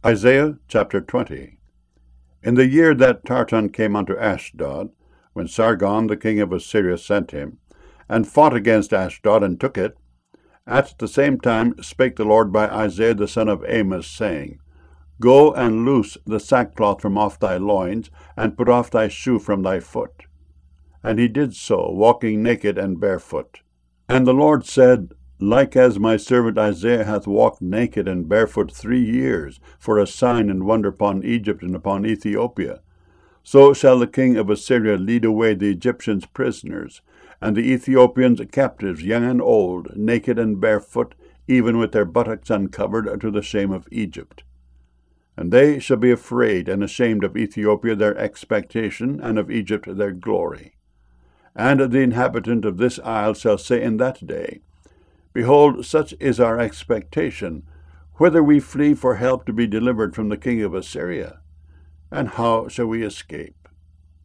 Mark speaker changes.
Speaker 1: Isaiah chapter 20. In the year that Tartan came unto Ashdod, when Sargon the king of Assyria sent him, and fought against Ashdod, and took it, at the same time spake the Lord by Isaiah the son of Amos, saying, Go and loose the sackcloth from off thy loins, and put off thy shoe from thy foot. And he did so, walking naked and barefoot. And the Lord said, Like as my servant Isaiah hath walked naked and barefoot 3 years, for a sign and wonder upon Egypt and upon Ethiopia, so shall the king of Assyria lead away the Egyptians prisoners, and the Ethiopians captives, young and old, naked and barefoot, even with their buttocks uncovered, to the shame of Egypt. And they shall be afraid and ashamed of Ethiopia their expectation, and of Egypt their glory. And the inhabitant of this isle shall say in that day, Behold, such is our expectation, whither we flee for help to be delivered from the king of Assyria. And how shall we escape?